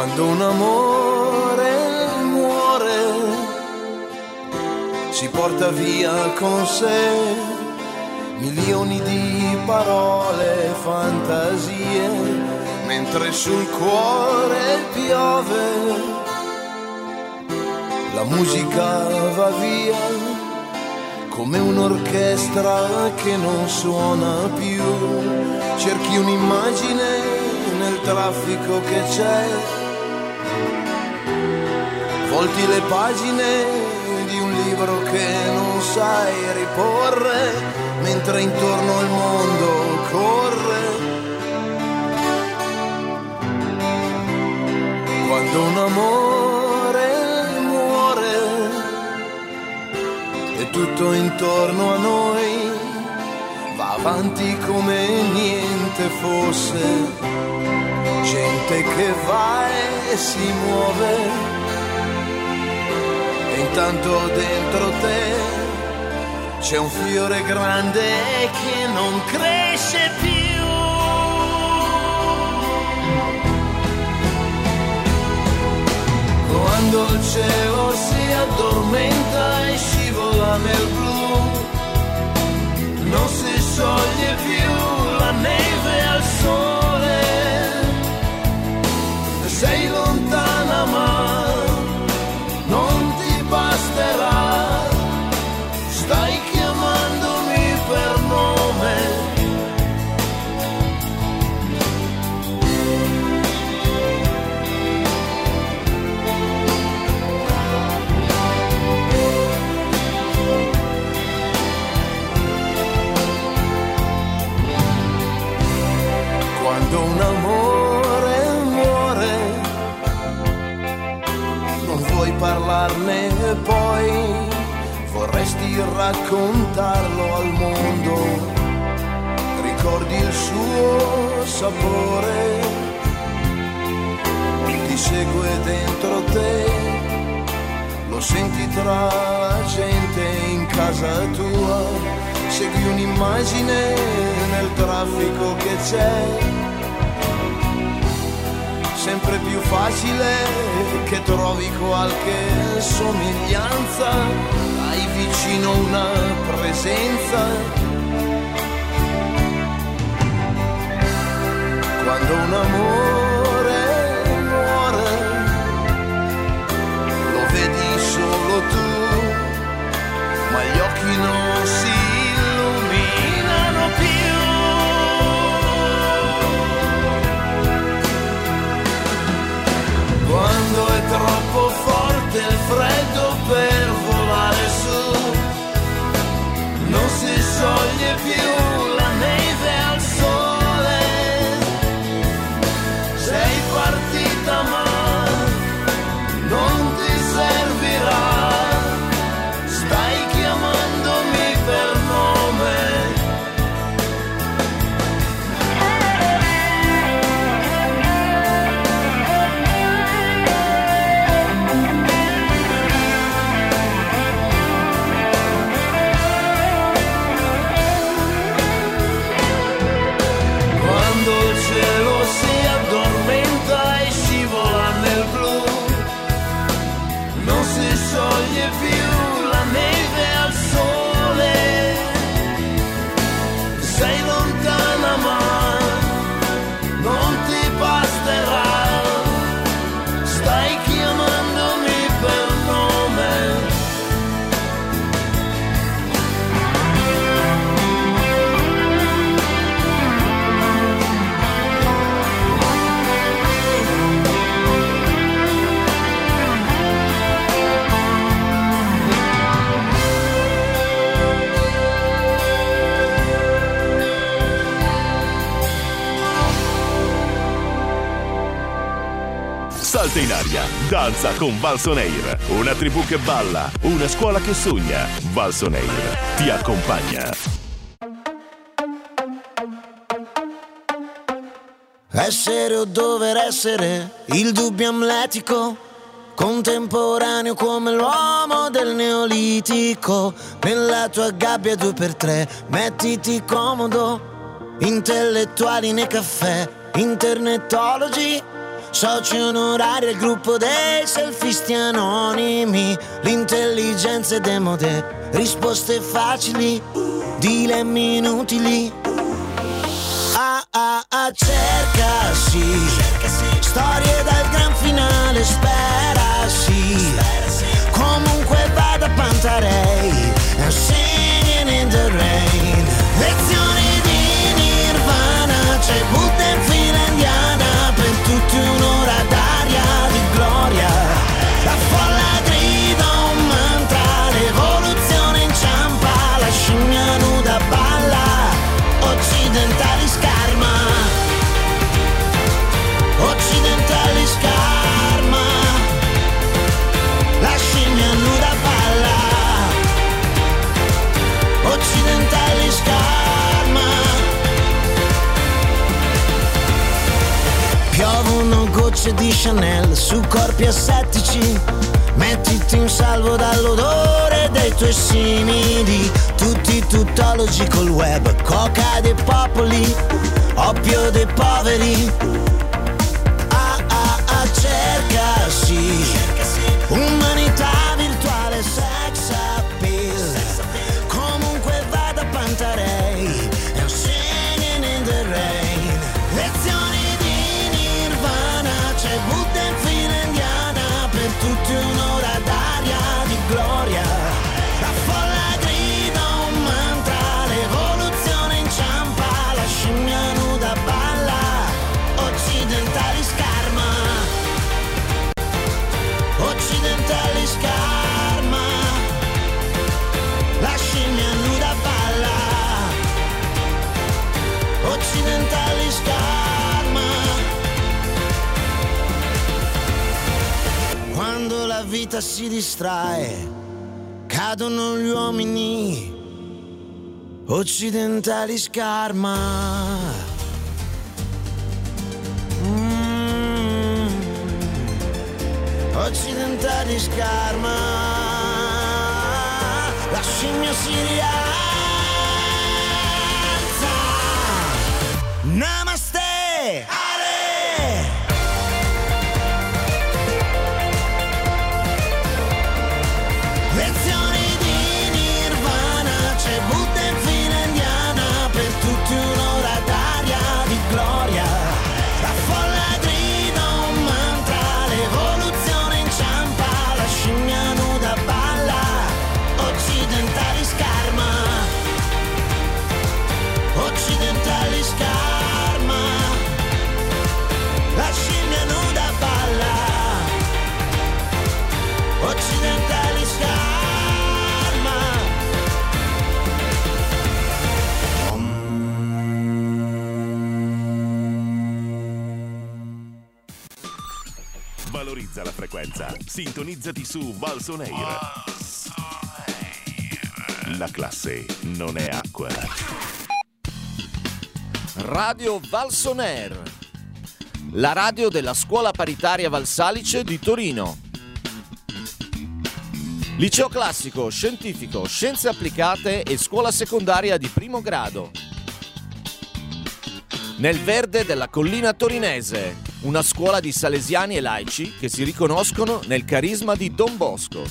Quando un amore muore, si porta via con sé milioni di parole, fantasie, mentre sul cuore piove. La musica va via come un'orchestra che non suona più. Cerchi un'immagine nel traffico che c'è, volti le pagine di un libro che non sai riporre, mentre intorno il mondo corre. Quando un amore muore e tutto intorno a noi va avanti come niente fosse, gente che va e si muove, e intanto dentro te c'è un fiore grande che non cresce più. Quando il cielo si addormenta e scivola nel blu, non si scioglie più la neve al sole. Sei lontana ma non ti basterà, stai chiamandomi per nome. Quando un amore muore, non vuoi parlarne e poi vorresti raccontarlo al mondo. Ricordi il suo sapore, ti segue dentro te, lo senti tra la gente in casa tua. Segui un'immagine nel traffico che c'è, sempre più facile che trovi qualche somiglianza, hai vicino una presenza. Quando un amore muore, lo vedi solo tu, ma gli occhi non si illuminano più. Quando è troppo forte il freddo per volare su, non si scioglie più la neve al sole. Sei partita ma non ti servirà, stai chiamandomi per nome. Scioglie più la neve al sole, sei lontana ma non ti basterà, stai chiamandomi per nome. Salta in aria, danza con Valsoneir, una tribù che balla, una scuola che sogna. Valsoneir ti accompagna. Essere o dover essere, il dubbio amletico, contemporaneo come l'uomo del Neolitico. Nella tua gabbia 2x3, mettiti comodo, intellettuali nei caffè, internetologi, soci onorari al gruppo dei selfisti anonimi. L'intelligenza è demode, risposte facili, dilemmi inutili. Cercasi, storie dal gran finale, sperasi. Comunque vada Pantarei, I'm singing in the rain. Lezioni di Nirvana, c'è Buddha in fila indiana, per tutti un'ora d'aria di gloria. La folla grida un mantra, l'evoluzione inciampa, la scimmia nuda balla, occidentali scarma, occidentali scarma, la scimmia nuda balla, occidentali scarma. Piovono gocce di Chanel su corpi assettici, mettiti in salvo dall'odore dei tuoi simili. Tutti tuttologi col web, coca dei popoli, oppio dei poveri. Cercasi, umanità virtuale, sex appeal. Comunque vada Pantarei, I'm singing in the rain. Lezioni di Nirvana, c'è Buddha in fila indiana, per tutti un'ora d'aria di gloria. La folla grida un mantra, l'evoluzione inciampa, la scimmia nuda balla, occidentali scarma, occidentali scarma, la scimmia nuda balla, occidentali scarma. Quando la vita si distrae, cadono gli uomini, occidentali scarma. Occidentali scarma, la scimmia si rialza. Namaste, Ale. Lezioni di Nirvana, c'è Buddha in fila indiana, per tutti un'ora d'aria di gloria. La folla grida un mantra, l'evoluzione inciampa, la scimmia nuda balla, occidentali scarma, occidentali scarma, la scimmia nuda balla, occidentali scarma. Valorizza la frequenza. Sintonizzati su Valsoneir. La classe non è acqua. Radio Valsoneir, la radio della scuola paritaria Valsalice di Torino. Liceo classico, scientifico, scienze applicate e scuola secondaria di primo grado. Nel verde della collina torinese, una scuola di salesiani e laici che si riconoscono nel carisma di Don Bosco.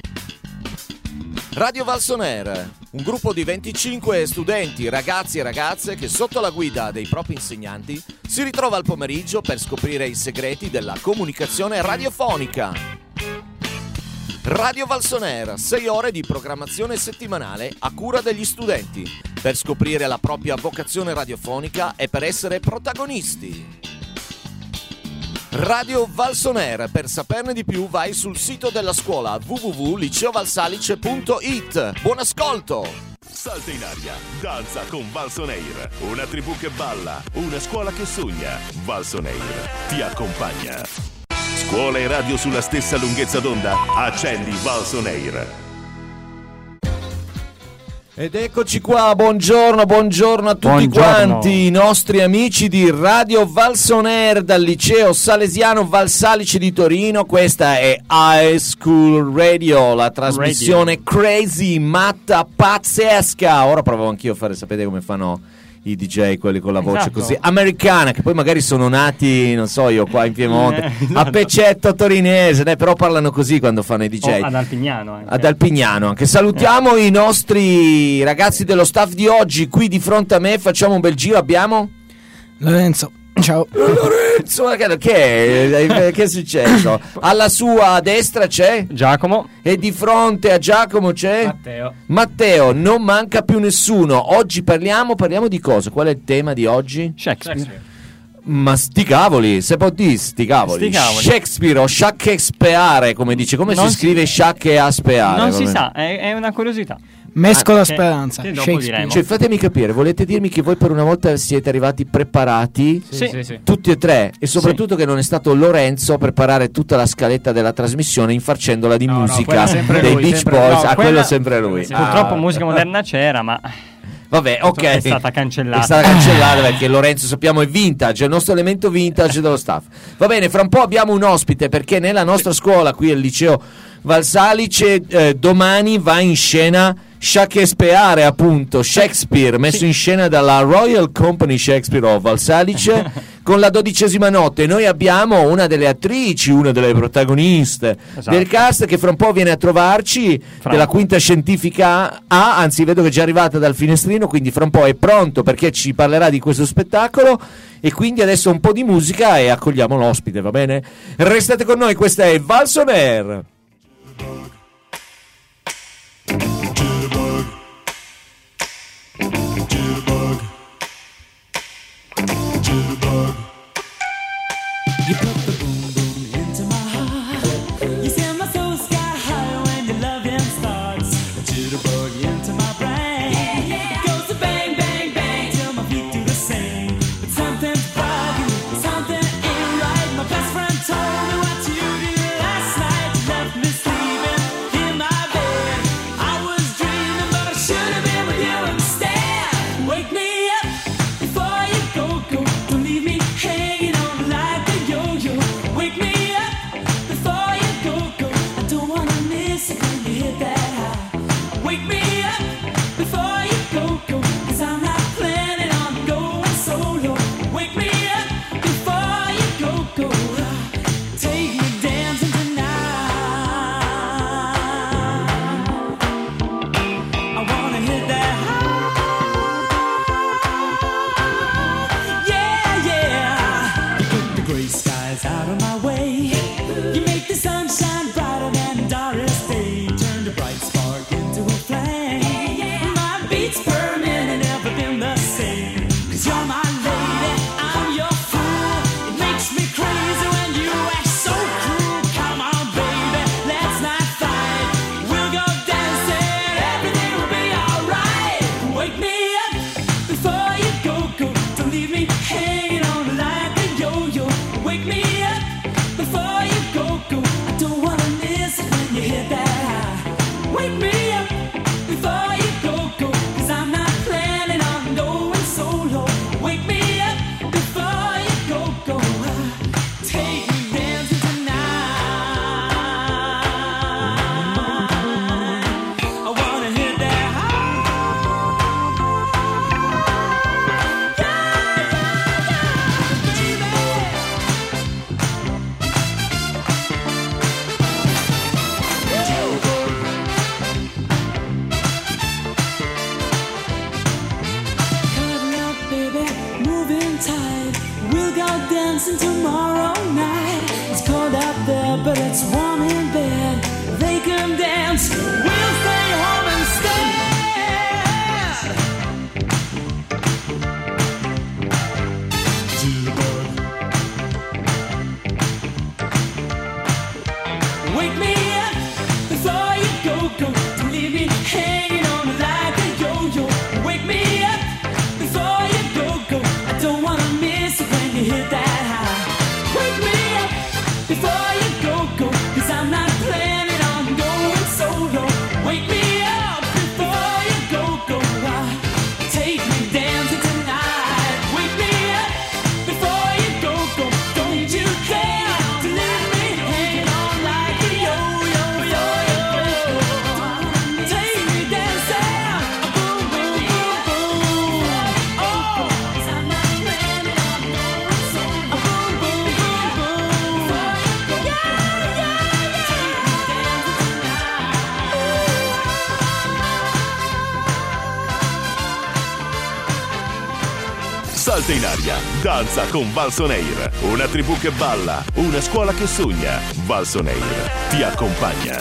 Radio Valsoneir, un gruppo di 25 studenti, ragazzi e ragazze che sotto la guida dei propri insegnanti si ritrova al pomeriggio per scoprire i segreti della comunicazione radiofonica. Radio Valsoneir, 6 ore di programmazione settimanale a cura degli studenti, per scoprire la propria vocazione radiofonica e per essere protagonisti. Radio Valsoneir, per saperne di più vai sul sito della scuola www.liceovalsalice.it. Buon ascolto! Salta in aria, danza con Valsoneir, una tribù che balla, una scuola che sogna. Valsoneir ti accompagna. Scuola e radio sulla stessa lunghezza d'onda? Accendi Valsoneir. Ed eccoci qua, buongiorno a tutti quanti i nostri amici di Radio Valsoneir dal liceo salesiano Valsalice di Torino. Questa è High School Radio, la trasmissione crazy, matta, pazzesca. Ora provo anch'io a fare, sapete come fanno i DJ, quelli con la voce Esatto. così americana, che poi magari sono nati, non so io, qua in Piemonte, a Pecetto torinese, però parlano così quando fanno i DJ. Ad Alpignano anche. Ad Alpignano anche. Salutiamo i nostri ragazzi dello staff di oggi qui di fronte a me, facciamo un bel giro. Abbiamo Lorenzo, ciao. Lorenzo, che è successo? Alla sua destra c'è Giacomo e di fronte a Giacomo c'è Matteo. Non manca più nessuno. Oggi parliamo di cosa? Qual è il tema di oggi? Shakespeare. Ma sti cavoli, se può dire sti cavoli. Shakespeare o Shakespeare, come dice, come Non si scrive Shakespeare? Non si sa, è una curiosità. Mescola Speranza. Che dopo diremo. Cioè, fatemi capire, volete dirmi che voi per una volta siete arrivati preparati? Sì. Tutti e tre, e soprattutto che non è stato Lorenzo a preparare tutta la scaletta della trasmissione infarcendola di musica dei Beach Boys. Quello è sempre lui. Purtroppo musica moderna c'era, ma vabbè, ok. è stata cancellata. È stata cancellata perché Lorenzo, sappiamo, è vintage, è il nostro elemento vintage dello staff. Va bene, fra un po' abbiamo un ospite perché nella nostra scuola qui al liceo Valsalice domani va in scena Shakespeare, appunto, Shakespeare, messo in scena dalla Royal Company Shakespeare of Valsalice con la 12ª notte. Noi abbiamo una delle attrici, una delle protagoniste del cast che fra un po' viene a trovarci, della quinta scientifica A, anzi vedo che è già arrivata dal finestrino, quindi fra un po' è pronto perché ci parlerà di questo spettacolo. E quindi adesso un po' di musica e accogliamo l'ospite, va bene? Restate con noi, questa è Valls On Air. You put the boom boom into my heart. You send my soul sky high when your loving starts. A jitterbug into my brain. It goes to bang bang bang till my feet do the same. But something's bugging, something ain't right. My best friend told me what you did last night. You left me sleeping in my bed. I was dreaming, but I should have been with you instead. Wake me up before you go. Don't leave me hanging on like a yo-yo. Wake me up before you go. I don't wanna miss it when you hit that high. Wake me up before you go. Cause I'm not planning on going solo. Wake me up before you go. Take me dancing tonight. I wanna hit that high. Yeah. You put the gray skies out of my way. You make the sunshine brighter than Doris Day. Turn the bright spark into a flame. My beats per minute never been the same. Cause you're my lady, I'm your fool. It makes me crazy when you act so cruel. Come on baby, let's not fight. We'll go dancing, everything will be alright. Wake me up before you go. Don't leave me hanging on like a yo-yo. Wake me up before you go. I don't wanna miss it when you hit that high. Wake me up before you go. Cause I'm not planning on going solo. Wake me up before you go. Take me dancing tonight. I wanna hit that high. Cuddle up, baby, moving tight. We'll go dancing tomorrow night. It's cold out there, but it's warm in bed. They can dance, we'll stay home instead. Wake me up before you go. Don't leave me hanging on like a yo-yo. Wake me up before you go. I don't wanna miss it when you hit that high. Wake me up before you go. Cause I'm not planning on going solo. Wake me up before you go. Take me dancing tonight. Wake me up before you go. Don't you dare to leave me hanging on like a yo-yo. Take me dancing, boom, boom, boom, boom. Oh, salta in aria, danza con Valsoneir. Una tribù che balla, una scuola che sogna. Valsoneir ti accompagna.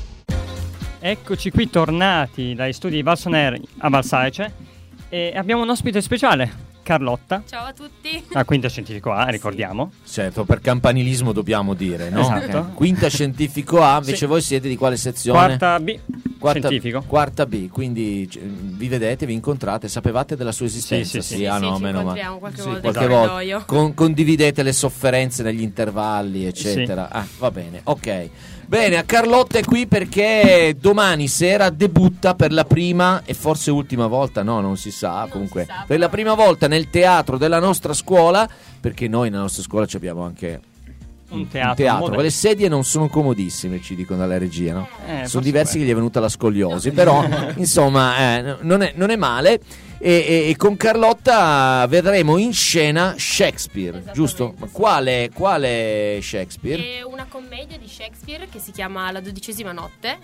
Eccoci qui tornati dagli studi di Valsoneir a Valsalice e abbiamo un ospite speciale, Carlotta. Ciao a tutti. La quinta scientifico A, ricordiamo. Certo, per campanilismo dobbiamo dire, no? Esatto. Quinta scientifico A, invece Sì. voi siete di quale sezione? Quarta B, scientifico. Quarta B, quindi vi vedete, vi incontrate, sapevate della sua esistenza? Sì. Sì, Ah, no, ci meno incontriamo male. qualche Sì, volta qualche in volta. corridoio. Condividete le sofferenze negli intervalli, eccetera. Ah, va bene, ok. Bene, a Carlotta è qui perché domani sera debutta per la prima e forse ultima volta, no, non si sa, comunque, si sa, per la però. prima volta nel teatro della nostra scuola, perché noi nella nostra scuola ci abbiamo anche Un teatro moderno. le sedie non sono comodissime, ci dicono dalla regia, no? Forse Sono diversi quello. che gli è venuta la scoliosi, però insomma non è male. E con Carlotta vedremo in scena Shakespeare, Esattamente, giusto? Ma sì. quale Shakespeare? È una commedia di Shakespeare che si chiama La 12ª notte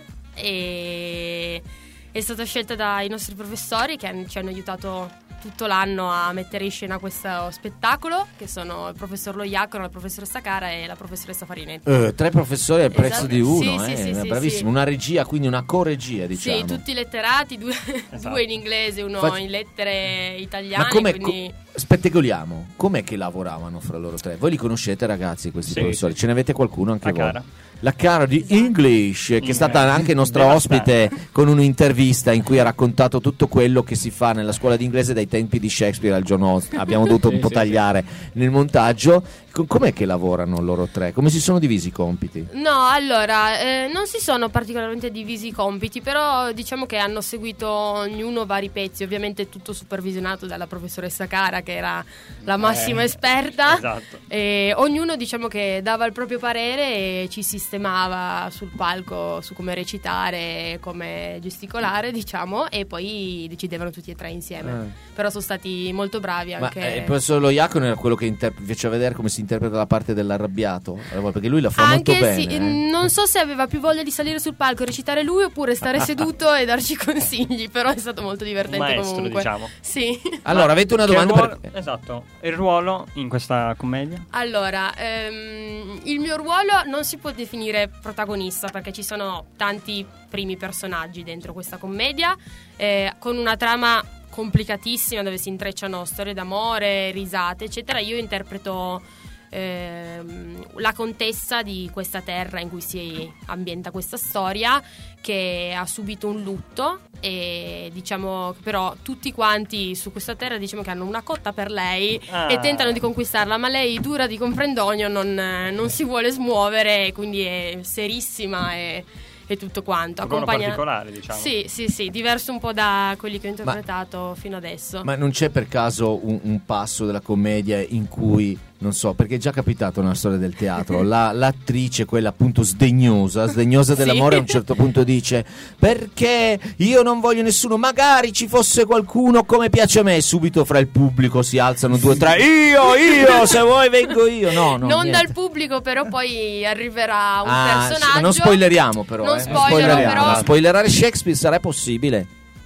e è stata scelta dai nostri professori che ci hanno aiutato tutto l'anno a mettere in scena questo spettacolo, che sono il professor Loiacono, la professoressa Cara e la professoressa Farinetti. 3 professori al prezzo Esatto. di uno, Sì, bravissimo, sì. una regia, quindi una coregia, diciamo. Sì, tutti letterati, due in inglese, uno in lettere italiane. Ma come quindi... spettegoliamo? Com'è che lavoravano fra loro tre? Voi li conoscete, ragazzi, questi Sì, professori? sì. Ce ne avete qualcuno anche La voi? Cara. La Cara di English, che è stata anche nostra Devastante. ospite con un'intervista in cui ha raccontato tutto quello che si fa nella scuola di inglese dai tempi di Shakespeare al giorno. Abbiamo dovuto un po' tagliare nel montaggio. Com'è che lavorano loro tre? Come si sono divisi i compiti? No, allora, non si sono particolarmente divisi i compiti, però diciamo che hanno seguito ognuno vari pezzi, ovviamente tutto supervisionato dalla professoressa Cara, che era la massima esperta. Esatto. E ognuno diciamo che dava il proprio parere e ci sistemava sul palco su come recitare, come gesticolare, diciamo, e poi decidevano tutti e tre insieme. Però sono stati molto bravi Ma anche. il professor Loiacono era quello che faceva vedere come si interpreta la parte dell'arrabbiato? Perché lui la fa molto Anche bene. sì, non so se aveva più voglia di salire sul palco e recitare lui oppure stare seduto e darci consigli, però è stato molto divertente Maestro, comunque. diciamo. Sì. Allora, avete una Che domanda ruolo- per... Esatto. Il ruolo in questa commedia? Allora, il mio ruolo non si può definire protagonista perché ci sono tanti primi personaggi dentro questa commedia, con una trama complicatissima dove si intrecciano storie d'amore, risate, eccetera. Io interpreto la contessa di questa terra in cui si ambienta questa storia, che ha subito un lutto e diciamo però tutti quanti su questa terra diciamo che hanno una cotta per lei e tentano di conquistarla, ma lei dura di comprendogno, non si vuole smuovere, quindi è serissima e tutto quanto. Un ruolo particolare, diciamo. Sì, diverso un po' da quelli che ho interpretato fino adesso. Ma non c'è per caso un passo della commedia in cui, non so, perché è già capitato nella storia del teatro, l'attrice, quella appunto sdegnosa dell'amore, a un certo punto dice: perché io non voglio nessuno, magari ci fosse qualcuno come piace a me, e subito fra il pubblico si alzano 2 o 3, io, se vuoi vengo io. No, non niente. dal pubblico, però poi arriverà un Sì, personaggio. ma non spoileriamo però. Non spoilero, però. Spoilerare Shakespeare sarà possibile?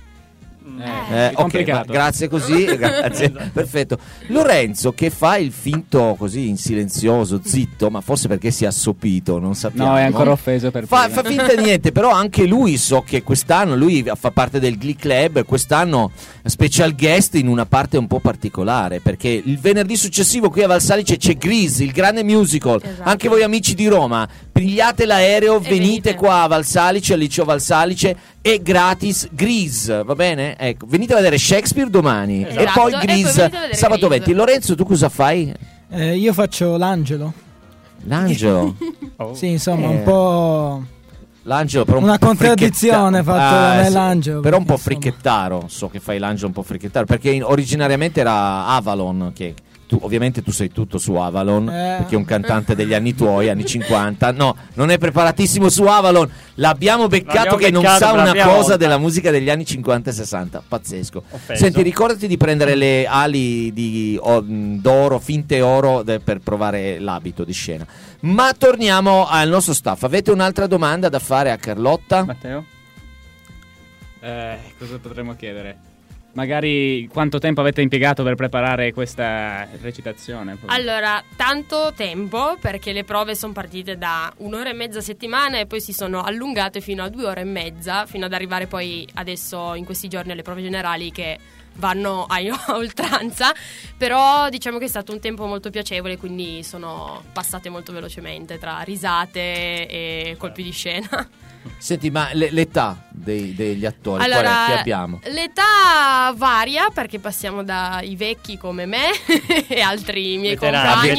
È Ok, complicato. grazie così, grazie. Perfetto. Lorenzo che fa il finto così in silenzioso, zitto, ma forse perché si è assopito, non sappiamo. No, è ancora offeso per Fa prima. finta di niente, però anche lui so che quest'anno lui fa parte del Glee Club, quest'anno special guest in una parte un po' particolare, perché il venerdì successivo qui a Valsalice c'è Grease, il grande musical. Esatto. Anche voi amici di Roma, pigliate l'aereo, E venite qua a Valsalice, al liceo Valsalice, è gratis Grease, va bene? Ecco, venite a vedere Shakespeare domani Esatto, e poi e poi Grease venite a vedere sabato Grease. 20. Lorenzo, tu cosa fai? Io faccio l'angelo. L'angelo. Oh. Sì, insomma, un po'. L'angelo però un Una po' contraddizione fricchetta- fatto da me sì, l'angelo, però un po' perché, insomma. fricchettaro. So che fai l'angelo un po' fricchettaro, perché originariamente era Avalon, che ovviamente tu sei tutto su Avalon, perché è un cantante degli anni tuoi, anni 50. No, non è preparatissimo su Avalon. L'abbiamo beccato che non sa per la una prima cosa volta. della musica degli anni 50 e 60. Pazzesco. Offeso. Senti, ricordati di prendere le ali d'oro, finte oro, per provare l'abito di scena. Ma torniamo al nostro staff. Avete un'altra domanda da fare a Carlotta? Matteo? Cosa potremmo chiedere? Magari quanto tempo avete impiegato per preparare questa recitazione? Allora, tanto tempo, perché le prove sono partite da 1 ora e mezza a settimana e poi si sono allungate fino a 2 ore e mezza, fino ad arrivare poi adesso in questi giorni alle prove generali che vanno a oltranza. Però diciamo che è stato un tempo molto piacevole, quindi sono passate molto velocemente tra risate e colpi di scena. Senti, ma l'età degli attori, allora, qual è? Che abbiamo? L'età varia, perché passiamo dai vecchi come me e altri miei compagni.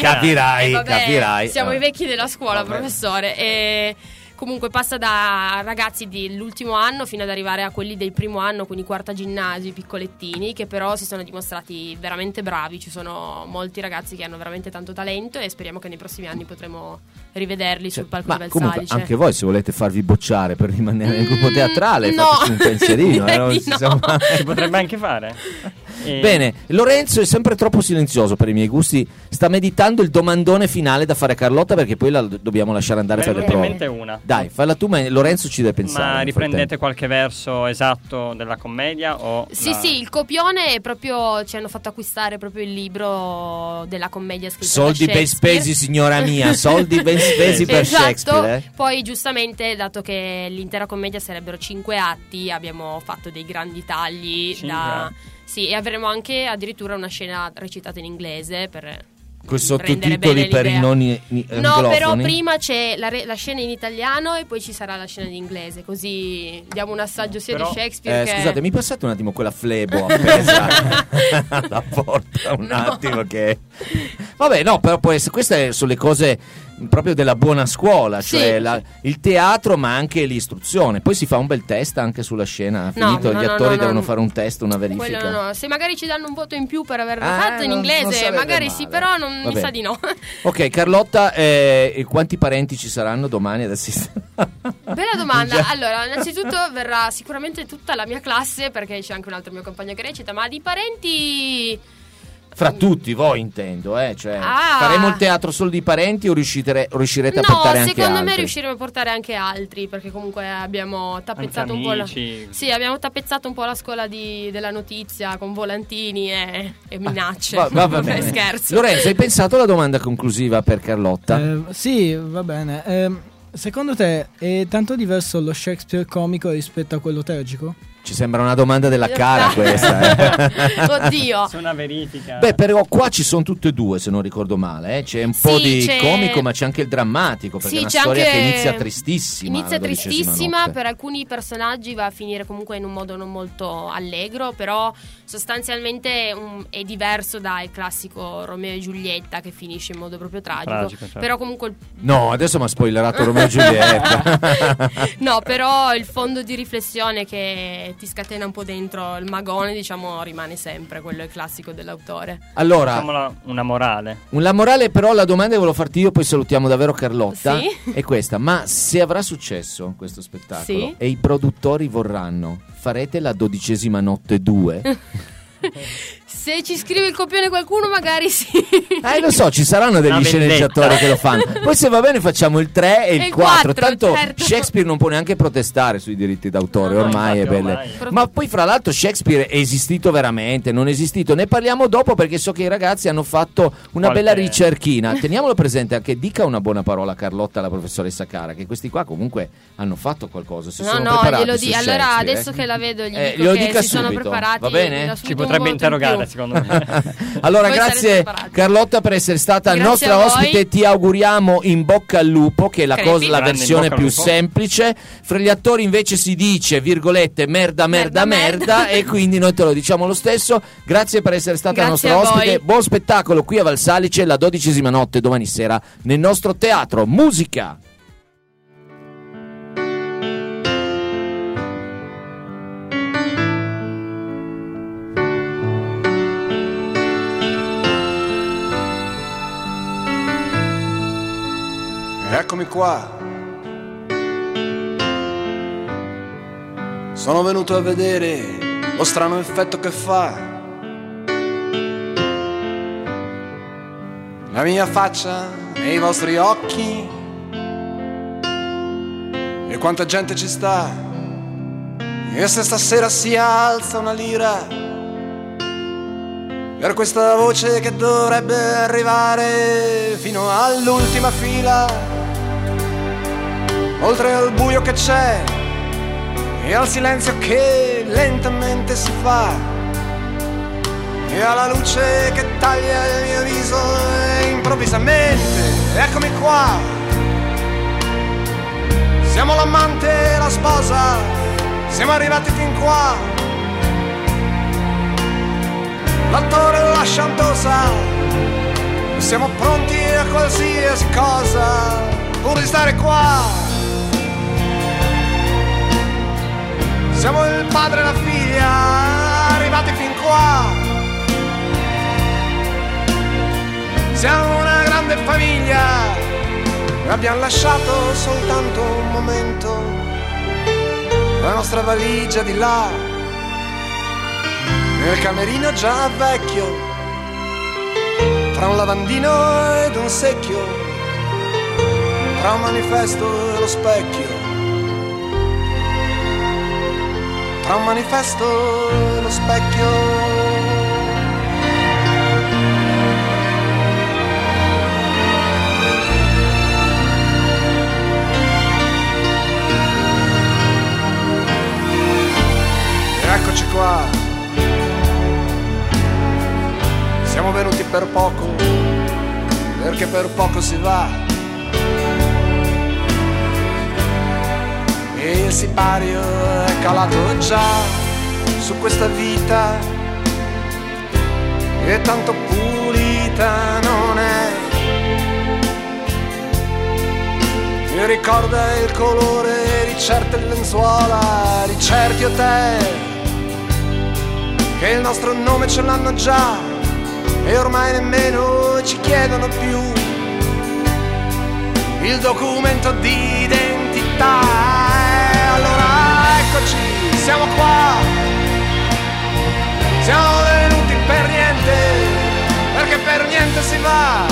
Capirai. Siamo i vecchi della scuola, Vabbè. professore. E comunque passa da ragazzi dell'ultimo anno fino ad arrivare a quelli del primo anno, quindi quarta ginnasio, piccolettini, che però si sono dimostrati veramente bravi. Ci sono molti ragazzi che hanno veramente tanto talento e speriamo che nei prossimi anni potremo rivederli sul palco Ma del comunque Salice. anche voi, se volete farvi bocciare per rimanere nel gruppo teatrale, no. fateci un pensierino. Direi di no. Insomma. Si potrebbe anche fare. Bene, Lorenzo è sempre troppo silenzioso per i miei gusti. Sta meditando il domandone finale da fare a Carlotta, perché poi la dobbiamo lasciare andare per le in prove. mente una. Dai, falla tu, ma Lorenzo ci deve pensare. Ma nel riprendete frattempo. qualche verso esatto della commedia o Sì, il copione è proprio, ci hanno fatto acquistare proprio il libro della commedia scritto Soldi da ben Shakespeare. spesi, signora mia, soldi ben spesi per Esatto. Shakespeare. Poi giustamente, dato che l'intera commedia sarebbero 5 atti, abbiamo fatto dei grandi tagli sì, e avremo anche addirittura una scena recitata in inglese per Con i rendere sottotitoli bene per i l'idea. non No, anglofoni. però prima c'è la scena in italiano e poi ci sarà la scena in inglese, così diamo un assaggio sia Però, di Shakespeare che... Scusate, mi passate un attimo quella flebo appesa alla porta, un No. attimo che... Vabbè, no, però può essere, queste sono le cose proprio della buona scuola, Sì. cioè il teatro ma anche l'istruzione. Poi si fa un bel test anche sulla scena, finito, no, gli no, attori no, devono no. fare un test, una verifica. Quello no. Se magari ci danno un voto in più per averlo Ah, fatto in non inglese, sarebbe magari male. sì, però non Va mi bene. sa di no. Ok, Carlotta, quanti parenti ci saranno domani ad assistere? Bella domanda. Allora, innanzitutto verrà sicuramente tutta la mia classe, perché c'è anche un altro mio compagno che recita, ma di parenti... Fra tutti voi intendo, cioè, Ah. faremo il teatro solo di parenti o riuscirete a portare anche secondo altri? me riusciremo a portare anche altri, perché comunque abbiamo tappezzato un po' amici. Sì, abbiamo tappezzato un po' la scuola della notizia con volantini e minacce. Va bene. Scherzo. Lorenzo, hai pensato alla domanda conclusiva per Carlotta? Sì, va bene. Secondo te è tanto diverso lo Shakespeare comico rispetto a quello tragico? Ci sembra una domanda della cara questa. Oddio. C'è una verifica. Beh, però qua ci sono tutte e due, se non ricordo male. C'è un po' di c'è- comico, ma c'è anche il drammatico, perché Sì, è una c'è storia anche- che inizia tristissima. Inizia la 12ª tristissima, notte. per alcuni personaggi va a finire comunque in un modo non molto allegro, però sostanzialmente è diverso dal classico Romeo e Giulietta che finisce in modo proprio tragico. Certo. Però comunque No, adesso mi ha spoilerato Romeo e Giulietta. no, però il fondo di riflessione che ti scatena un po' dentro il magone, diciamo, rimane sempre, quello è il classico dell'autore. Allora, Facciamola una morale. la morale, però, la domanda che volevo farti io, poi salutiamo davvero Carlotta, Sì? è questa: ma se avrà successo questo spettacolo Sì? e i produttori vorranno, farete la 12ª notte 2? Se ci scrive il copione qualcuno magari sì. Lo so, ci saranno degli Una sceneggiatori vendetta. che lo fanno. Poi se va bene facciamo il 3 e il 4. 4, Tanto certo. Shakespeare non può neanche protestare sui diritti d'autore, No, ormai è infatti, belle. ormai. Ma poi fra l'altro Shakespeare è esistito veramente, non è esistito. Ne parliamo dopo, perché so che i ragazzi hanno fatto una Qualche- bella ricerchina. Teniamolo presente, anche dica una buona parola a Carlotta, alla professoressa Cara, che questi qua comunque hanno fatto qualcosa, si sono No, preparati glielo su dico. Allora, Shakespeare, adesso che la vedo, gli dico glielo che dica si sono subito, preparati. va bene? gli do Ci subito un potrebbe voto in interrogare, più. secondo me. Allora, Voi grazie sarete preparati. Carlotta per essere stata Grazie nostra a voi. ospite. Ti auguriamo in bocca al lupo, che è la, Crepi. la Grande versione in bocca al più lupo. semplice. Fra gli attori invece si dice, virgolette, merda, Merda. e quindi noi te lo diciamo lo stesso. Grazie per essere stata Grazie nostra a voi. ospite. Buon spettacolo qui a Valsalice, la 12ª notte domani sera nel nostro teatro. Musica! Eccomi qua. Sono venuto a vedere lo strano effetto che fa la mia faccia nei vostri occhi e quanta gente ci sta. E se stasera si alza una lira per questa voce che dovrebbe arrivare fino all'ultima fila, oltre al buio che c'è e al silenzio che lentamente si fa, e alla luce che taglia il mio viso e improvvisamente eccomi qua. Siamo l'amante e la sposa, siamo arrivati fin qua. L'attore e la chantosa, siamo pronti a qualsiasi cosa pur di stare qua. Siamo il padre e la figlia, arrivati fin qua. Siamo una grande famiglia, abbiamo lasciato soltanto un momento, la nostra valigia di là, nel camerino già vecchio, tra un lavandino ed un secchio, tra un manifesto e lo specchio, tra un manifesto e lo specchio. Eccoci qua, siamo venuti per poco, perché per poco si va, e il sipario è calato già su questa vita, e tanto pulita non è, e ricorda il colore di certe lenzuola, di certi hotel, che il nostro nome ce l'hanno già e ormai nemmeno ci chiedono più il documento di identità. E allora eccoci, siamo qua, siamo venuti per niente, perché per niente si va,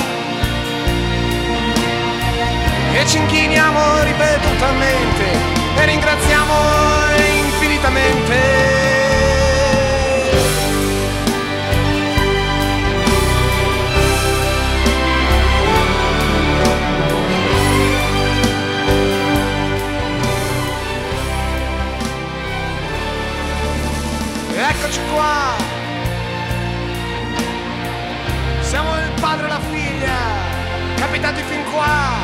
e ci inchiniamo ripetutamente e ringraziamo infinitamente. Eccoci qua, siamo il padre e la figlia, capitati fin qua.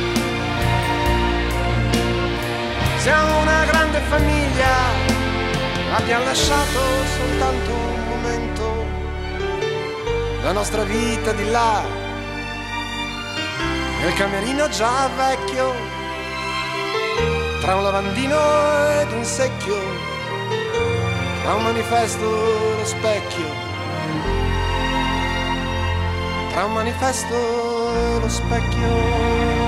Siamo una grande famiglia, abbiamo lasciato soltanto un momento, la nostra vita di là, nel camerino già vecchio, tra un lavandino ed un secchio, tra un manifesto e lo specchio, tra un manifesto e lo specchio.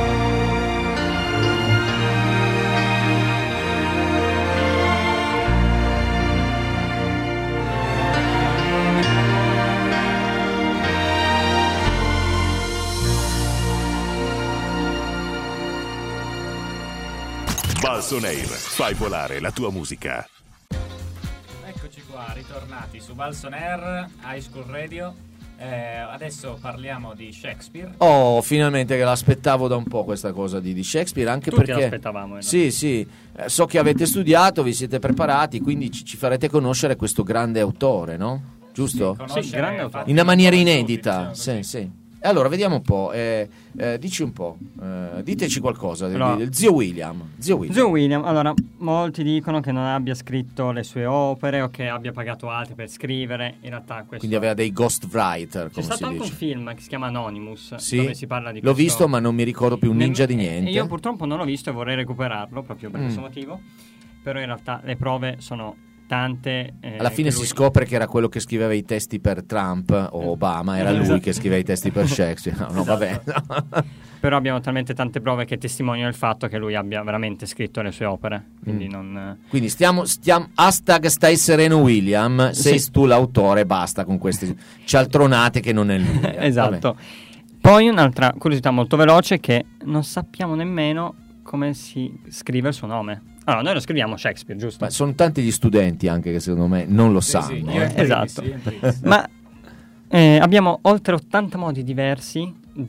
Balson Air, fai volare la tua musica. Eccoci qua, ritornati su Balson Air, High School Radio. Adesso parliamo di Shakespeare. Oh, finalmente, che l'aspettavo da un po' questa cosa di Shakespeare, anche Tutti perché l'aspettavamo. Sì, so che avete studiato, vi siete preparati, quindi ci farete conoscere questo grande autore, no? Giusto? Sì, grande autore. In una maniera inedita, sì. E allora, vediamo un po', dici un po', diteci qualcosa del zio William. Zio William, allora, molti dicono che non abbia scritto le sue opere o che abbia pagato altri per scrivere, in realtà questo... Quindi aveva dei ghostwriter, come si dice. C'è stato anche un film che si chiama Anonymous, sì? dove si parla di L'ho questo... visto, ma non mi ricordo più un ninja di niente. Io purtroppo non l'ho visto e vorrei recuperarlo, proprio per questo motivo, però in realtà le prove sono... tante. Alla fine si scopre che era quello che scriveva i testi per Trump o Obama, era lui che scriveva i testi per Shakespeare. No, esatto. Vabbè. No. Però abbiamo talmente tante prove che testimoniano il fatto che lui abbia veramente scritto le sue opere. Quindi non. Quindi stiamo hashtag stai sereno William, sei tu l'autore, basta con queste cialtronate che non è lui. Esatto. Vabbè. Poi un'altra curiosità molto veloce, che non sappiamo nemmeno come si scrive il suo nome. Allora, noi lo scriviamo Shakespeare, giusto? Ma sono tanti gli studenti anche che secondo me non lo sanno. Io esatto. primis. Ma abbiamo oltre 80 modi diversi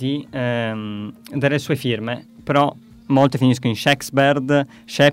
delle sue firme, però molte finiscono in Shakespeare,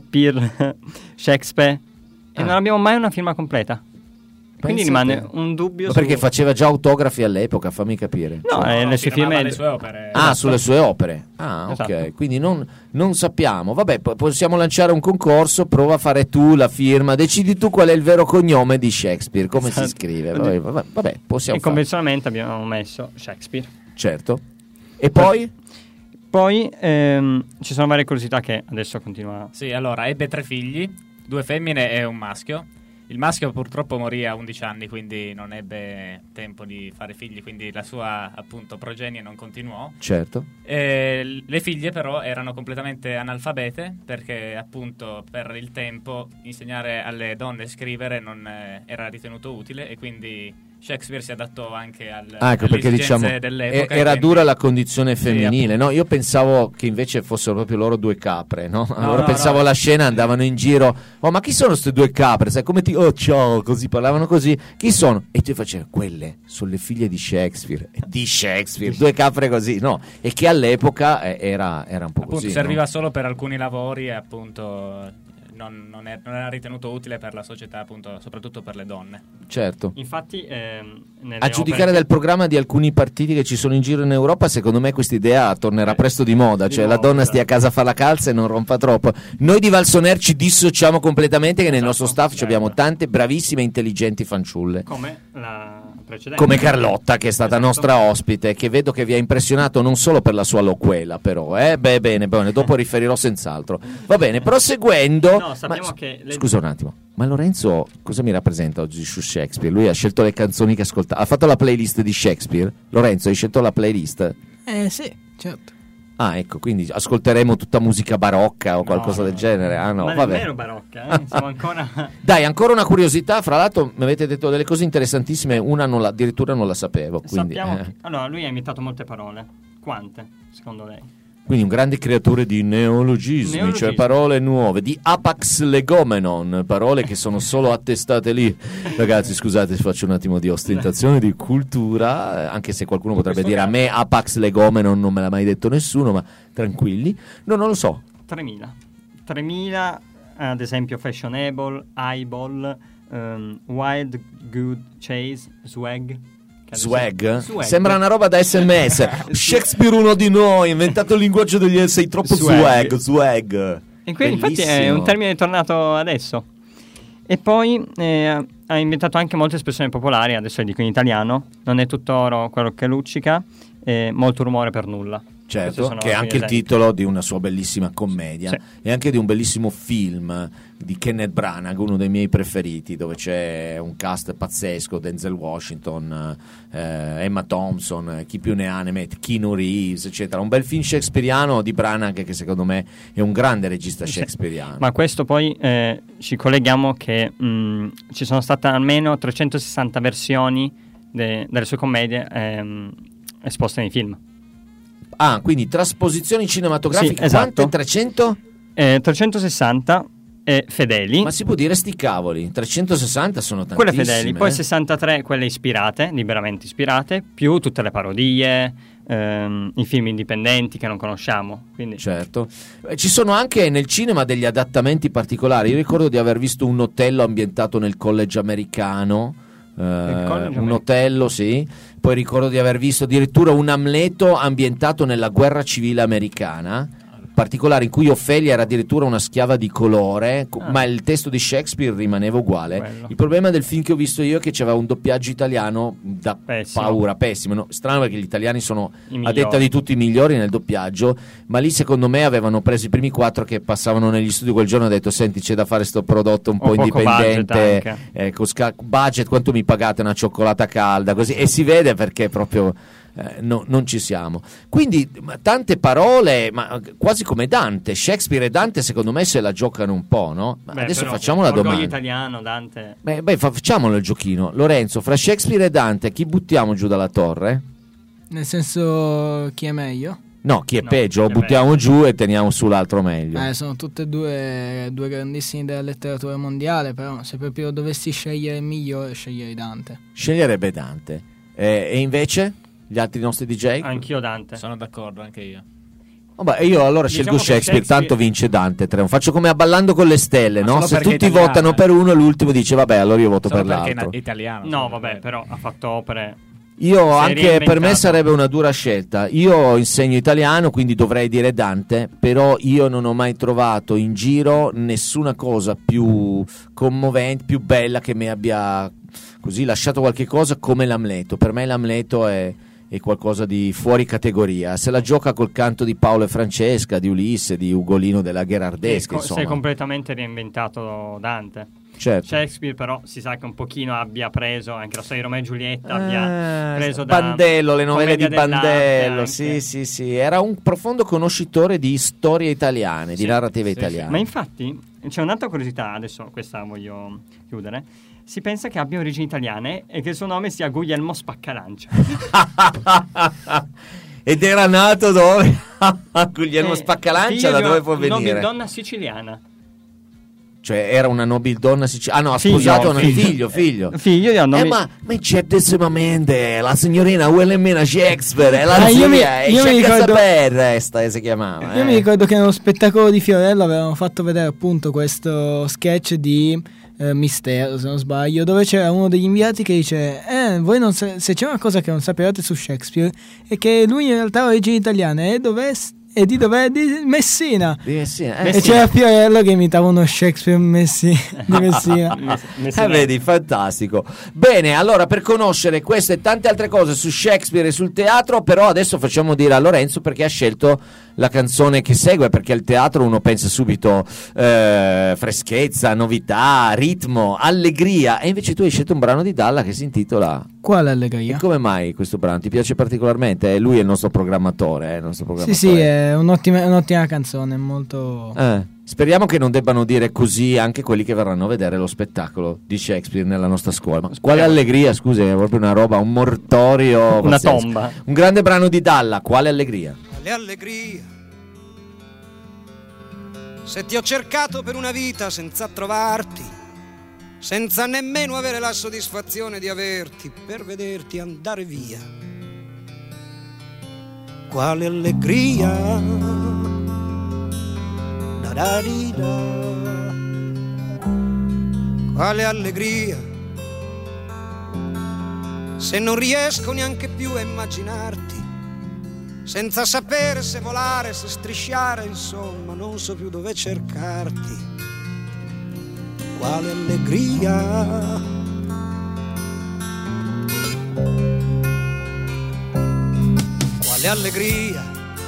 Shakespeare, e non abbiamo mai una firma completa. Quindi Pensate. rimane un dubbio. Ma perché faceva già autografi all'epoca, fammi capire. No, le sue firme. le sue opere. Ah, sulle sue opere. Ah, ok. Esatto. Quindi non sappiamo. Vabbè, possiamo lanciare un concorso. Prova a fare tu la firma. Decidi tu qual è il vero cognome di Shakespeare. Come Esatto. si scrive? Vabbè, possiamo E fare. convenzionalmente abbiamo messo Shakespeare. Certo. E poi? Poi ci sono varie curiosità che adesso continua. Sì, allora, ebbe 3 figli, 2 femmine e un maschio. Il maschio purtroppo morì a 11 anni, quindi non ebbe tempo di fare figli, quindi la sua, appunto, progenie non continuò. Certo. Le figlie però erano completamente analfabete, perché appunto per il tempo insegnare alle donne a scrivere non era ritenuto utile, e quindi Shakespeare si adattò anche Ecco perché alle diciamo esigenze dell'epoca. era quindi- dura la condizione femminile, appunto. no? Io pensavo che invece fossero proprio loro 2 capre, no? Allora no, pensavo no. alla scena, andavano in giro, oh ma chi sono queste 2 capre? Sai come oh ciao, così parlavano così, chi sono? E tu facevi, quelle sono le figlie di Shakespeare, 2 capre così, no? E che all'epoca era un po' Appunto, così, serviva no? solo per alcuni lavori, e appunto non era ritenuto utile per la società, appunto, soprattutto per le donne. Certo. Infatti, A giudicare dal programma di alcuni partiti che ci sono in giro in Europa, secondo me questa idea tornerà presto di moda, cioè la donna stia a casa a fare la calza e non rompa troppo. Noi di Valsoner ci dissociamo completamente, che nel nostro staff ci abbiamo tante bravissime e intelligenti fanciulle, come la precedente. come Carlotta, che è stata Esatto. nostra ospite, che vedo che vi ha impressionato non solo per la sua loquela, però, bene, dopo riferirò senz'altro. Va bene, proseguendo. No, sappiamo che Scusa un attimo, ma Lorenzo cosa mi rappresenta oggi su Shakespeare? Lui ha scelto le canzoni che ascolta, ha fatto la playlist di Shakespeare? Lorenzo, hai scelto la playlist? Sì, certo. Ah, ecco, quindi ascolteremo tutta musica barocca o qualcosa del genere. Ah no, Ma vabbè. nemmeno barocca, siamo ancora. Dai, ancora una curiosità, fra l'altro mi avete detto delle cose interessantissime, una addirittura non la sapevo, quindi, Sappiamo che... Allora, lui ha inventato molte parole. Quante, secondo lei? quindi un grande creatore di neologismi, cioè parole nuove, di apax legomenon, parole che sono solo attestate lì. Ragazzi, scusate se faccio un attimo di ostentazione di cultura, anche se qualcuno potrebbe dire a me apax legomenon non me l'ha mai detto nessuno, ma tranquilli. No, non lo so. 3.000, ad esempio fashionable, eyeball, wild good chase, swag. Swag? Sembra una roba da SMS. Shakespeare uno di noi, ha inventato il linguaggio degli sei troppo swag. E qui infatti è un termine tornato adesso. E poi ha inventato anche molte espressioni popolari, adesso le dico in italiano. Non è tutto oro quello che luccica, molto rumore per nulla. Certo, che è anche il titolo di una sua bellissima commedia, sì. E anche di un bellissimo film di Kenneth Branagh, uno dei miei preferiti, dove c'è un cast pazzesco, Denzel Washington, Emma Thompson, chi più ne ha ne mette, Keanu Reeves, eccetera. Un bel film shakespeariano di Branagh che secondo me è un grande regista shakespeariano. Ma questo poi ci colleghiamo che ci sono state almeno 360 versioni delle sue commedie esposte nei film. Ah, quindi trasposizioni cinematografiche, sì, esatto. Quante? 300? 360 fedeli. Ma si può dire sti cavoli, 360 sono tantissime. Quelle fedeli, poi 63 quelle ispirate, liberamente ispirate, più tutte le parodie, i film indipendenti che non conosciamo. Quindi. Certo. Ci sono anche nel cinema degli adattamenti particolari. Io ricordo di aver visto un Otello ambientato nel college americano. Un Otello, sì. Poi ricordo di aver visto addirittura un Amleto ambientato nella guerra civile americana, particolare, in cui Offelia era addirittura una schiava di colore, ma il testo di Shakespeare rimaneva uguale. Quello. Il problema del film che ho visto io è che c'aveva un doppiaggio italiano da pessimo. paura, pessimo, no? Strano, perché gli italiani sono a migliori. detta di tutti i migliori nel doppiaggio, ma lì secondo me avevano preso i primi 4 che passavano negli studi quel giorno e hanno detto: senti, c'è da fare sto prodotto un po' indipendente, con budget, quanto mi pagate una cioccolata calda, così, e si vede perché proprio non ci siamo. Quindi tante parole, ma quasi come Dante. Shakespeare e Dante secondo me se la giocano un po', no? Ma adesso facciamo la domanda. Italiano, Dante. Facciamolo il giochino. Lorenzo, fra Shakespeare e Dante chi buttiamo giù dalla torre? Nel senso, chi è meglio? No, chi è peggio, lo buttiamo giù e teniamo su l'altro meglio. Sono tutte e due grandissimi della letteratura mondiale, però se proprio dovessi scegliere il migliore, sceglierei Dante. Sceglierebbe Dante. E invece gli altri nostri DJ? Anch'io Dante. Sono d'accordo, anche io. Vabbè, io allora Diciamo scelgo che Shakespeare, tanto vince Dante. Faccio come a Ballando con le stelle, no? solo Se perché tutti italiano, votano per uno, l'ultimo dice vabbè, allora io voto Solo per perché l'altro. è italiano. No, vabbè, però ha fatto opere. Io Si è anche per me reinventato. sarebbe una dura scelta. Io insegno italiano, quindi dovrei dire Dante, però io non ho mai trovato in giro nessuna cosa più commovente, più bella che mi abbia così lasciato qualche cosa come l'Amleto. Per me l'Amleto è qualcosa di fuori categoria. Se la gioca col canto di Paolo e Francesca, di Ulisse, di Ugolino della Gherardesca, Si è insomma. completamente reinventato Dante. Certo. Shakespeare però si sa che un pochino abbia preso anche la storia di Romeo e Giulietta, abbia preso da Bandello, le novelle di Commedia dell'arte Bandello, anche. sì, era un profondo conoscitore di storie italiane, di narrative italiane. Ma infatti c'è un'altra curiosità, adesso questa voglio chiudere. Si pensa che abbia origini italiane e che il suo nome sia Guglielmo Spaccalancia. Ed era nato dove? Guglielmo Spaccalancia, figlio da di dove una può venire? nobildonna siciliana. Cioè era una nobildonna siciliana. Ah no, ha Figlio, sposato un figlio. figlio. Figlio di una Ma certamente la signorina Wilhelmina Shakespeare è la io mi- zia, io mi ricordo- si chiamava. Io mi ricordo che nello spettacolo di Fiorello avevano fatto vedere appunto questo sketch di Mistero, se non sbaglio, dove c'era uno degli inviati che dice voi non se c'è una cosa che non sapevate su Shakespeare è che lui in realtà ha origini italiane e di dov'è? Di Messina. Di Messina, E c'era Fiorello che imitava uno Shakespeare di Messina. Vedi, fantastico. Bene, allora per conoscere queste e tante altre cose su Shakespeare e sul teatro, però adesso facciamo dire a Lorenzo perché ha scelto la canzone che segue, perché al teatro uno pensa subito freschezza, novità, ritmo, allegria, e invece tu hai scelto un brano di Dalla che si intitola Quale allegria? E come mai questo brano ti piace particolarmente? Lui è il nostro programmatore, Sì, è un'ottima canzone, molto... Speriamo che non debbano dire così anche quelli che verranno a vedere lo spettacolo di Shakespeare nella nostra scuola. Ma quale allegria, scusi, è proprio una roba, un mortorio, Una pazzesco. tomba. Un grande brano di Dalla, quale allegria? Le allegrie. Se ti ho cercato per una vita senza trovarti, senza nemmeno avere la soddisfazione di averti, per vederti andare via. Quale allegria. Da da di da. Quale allegria. Se non riesco neanche più a immaginarti, senza sapere se volare, se strisciare, insomma, non so più dove cercarti. Quale allegria. Quale allegria.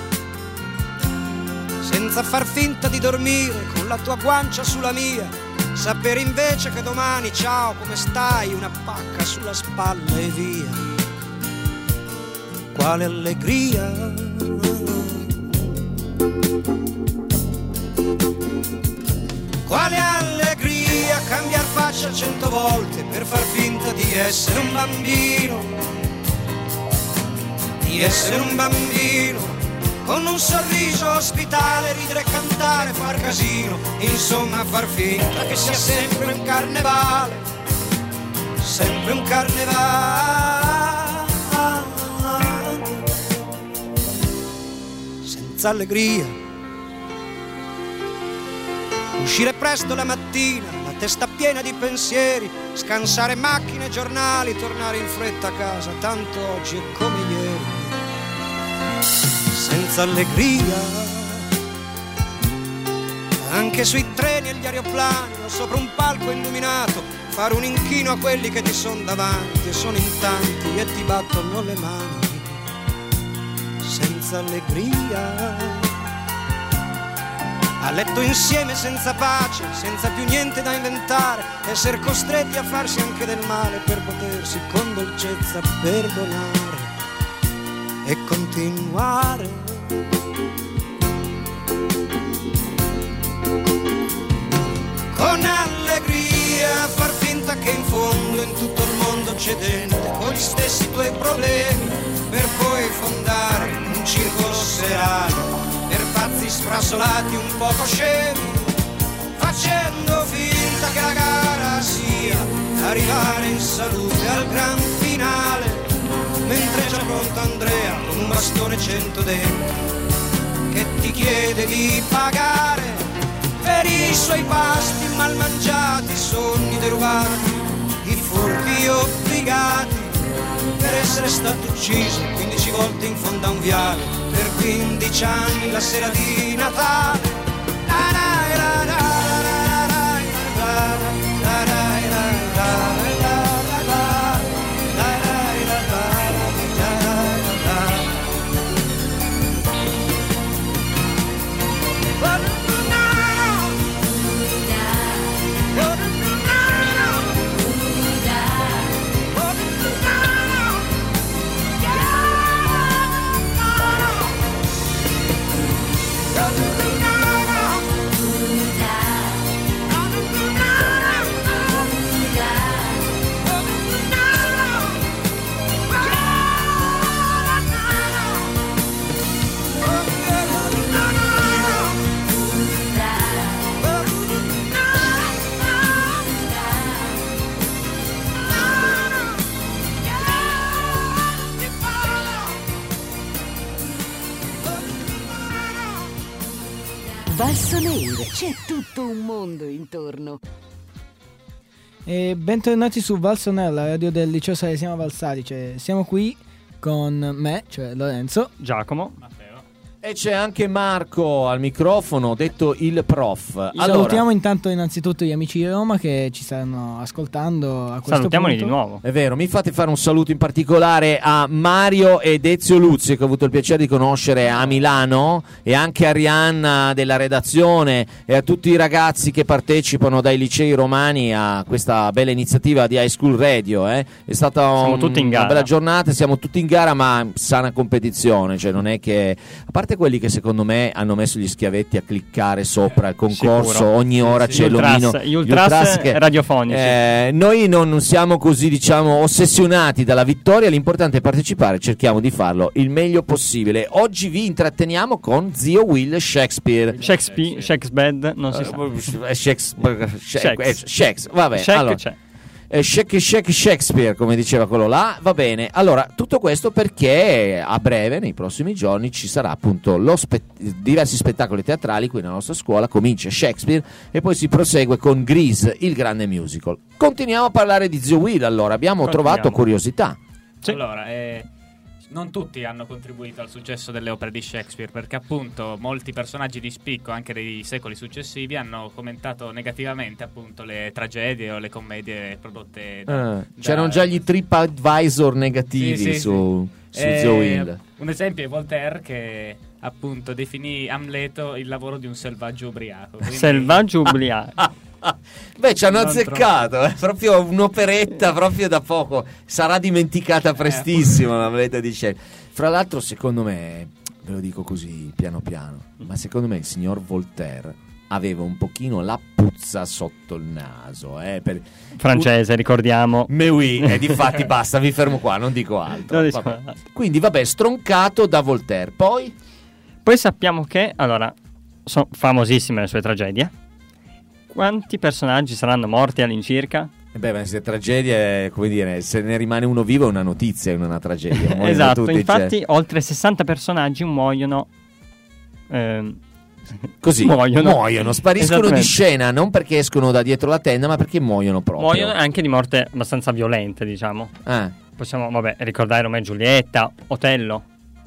Senza far finta di dormire, con la tua guancia sulla mia, sapere invece che domani, ciao, come stai, una pacca sulla spalla e via. Quale allegria. Quale allegria cambiar faccia 100 volte per far finta di essere un bambino, di essere un bambino, con un sorriso ospitale, ridere e cantare, far casino, insomma far finta che sia sempre un carnevale, sempre un carnevale, senza allegria. Uscire presto la mattina, la testa piena di pensieri, scansare macchine e giornali, tornare in fretta a casa, tanto oggi è come ieri. Senza allegria, anche sui treni e gli aeroplani, o sopra un palco illuminato, fare un inchino a quelli che ti son davanti e sono in tanti e ti battono le mani. Senza allegria. A letto insieme senza pace, senza più niente da inventare, essere costretti a farsi anche del male per potersi con dolcezza perdonare e continuare. Con allegria far finta che in fondo in tutto il mondo c'è gente con gli stessi tuoi problemi, per poi fondare un circolo serale per pazzi sfrasolati un poco scemi, facendo finta che la gara sia arrivare in salute al gran finale. pronto Andrea con un bastone 100 denti che ti chiede di pagare per i suoi pasti mal mangiati, i sogni derubati, i furti obbligati, per essere stato ucciso 15 volte in fondo a un viale, per 15 anni la sera di Natale. Valsoneir, c'è tutto un mondo intorno. E bentornati su Valsoneir, la radio del liceo Salesiano Valsalice. Siamo qui con me, cioè Lorenzo, Giacomo e c'è anche Marco al microfono, detto il prof. Salutiamo intanto innanzitutto gli amici di Roma che ci stanno ascoltando a questo salutiamoli punto. di nuovo. È vero, mi fate fare un saluto in particolare a Mario ed Ezio Luzzi, che ho avuto il piacere di conoscere a Milano, e anche a Rihanna della redazione e a tutti i ragazzi che partecipano dai licei romani a questa bella iniziativa di High School Radio. È stata tutti in gara. Una bella giornata, siamo tutti in gara, ma sana competizione, cioè non è che, a parte quelli che secondo me hanno messo gli schiavetti a cliccare sopra il concorso, sicuro. ogni ora c'è l'omino, gli ultras radiofonici. Noi non siamo così, diciamo, ossessionati dalla vittoria, l'importante è partecipare, cerchiamo di farlo il meglio possibile. Oggi vi intratteniamo con zio Will Shakespeare, Shakespeare, non si sa. Shakes, vabbè, Shaq allora, c'è. Shakespeare, come diceva quello là, va bene. Allora, tutto questo perché a breve, nei prossimi giorni, ci sarà appunto diversi spettacoli teatrali qui nella nostra scuola. Comincia Shakespeare e poi si prosegue con Grease, il grande musical. Continuiamo a parlare di zio Will. Allora, abbiamo trovato curiosità. Sì. Allora, non tutti hanno contribuito al successo delle opere di Shakespeare, perché appunto molti personaggi di spicco anche dei secoli successivi hanno commentato negativamente appunto le tragedie o le commedie prodotte c'erano già gli TripAdvisor negativi su zio Will. Un esempio è Voltaire, che appunto definì Amleto il lavoro di un selvaggio ubriaco. Selvaggio ubriaco. Beh, ci hanno azzeccato, proprio un'operetta proprio da poco, sarà dimenticata prestissimo la volete dice. Fra l'altro, secondo me, ve lo dico così piano piano, ma secondo me il signor Voltaire aveva un pochino la puzza sotto il naso, francese, ricordiamo. Mais oui, e difatti basta, mi fermo qua, non dico altro. Quindi vabbè, stroncato da Voltaire. Poi sappiamo che, allora, sono famosissime le sue tragedie. Quanti personaggi saranno morti all'incirca? Beh, ma se tragedie, come dire, se ne rimane uno vivo è una notizia, è una tragedia. Esatto, tutti, infatti oltre 60 personaggi muoiono. Così muoiono, spariscono di scena, non perché escono da dietro la tenda, ma perché muoiono proprio. Muoiono anche di morte abbastanza violente, diciamo. Possiamo, ricordare Romeo e Giulietta, Otello.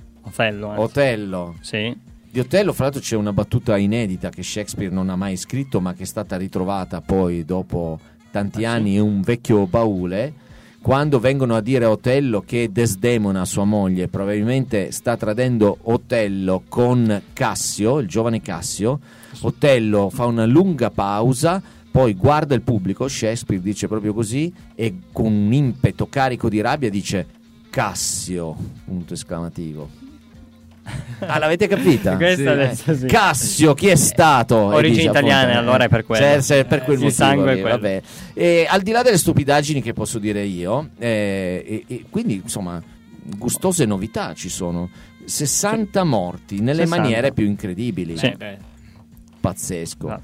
Sì. Di Otello, fra l'altro, c'è una battuta inedita che Shakespeare non ha mai scritto, ma che è stata ritrovata poi dopo tanti anni in un vecchio baule, quando vengono a dire a Otello che Desdemona, sua moglie, probabilmente sta tradendo Otello con Cassio, il giovane Cassio. Otello fa una lunga pausa, poi guarda il pubblico, Shakespeare dice proprio così, e con un impeto carico di rabbia dice Cassio, punto esclamativo. L'avete capita? Sì. Cassio, chi è stato? Origini italiane, allora è per quello. Per quel motivo. Sangue è vabbè. E al di là delle stupidaggini che posso dire io, quindi insomma, gustose novità ci sono. 60 morti nelle 60. maniere più incredibili. Sì. Pazzesco.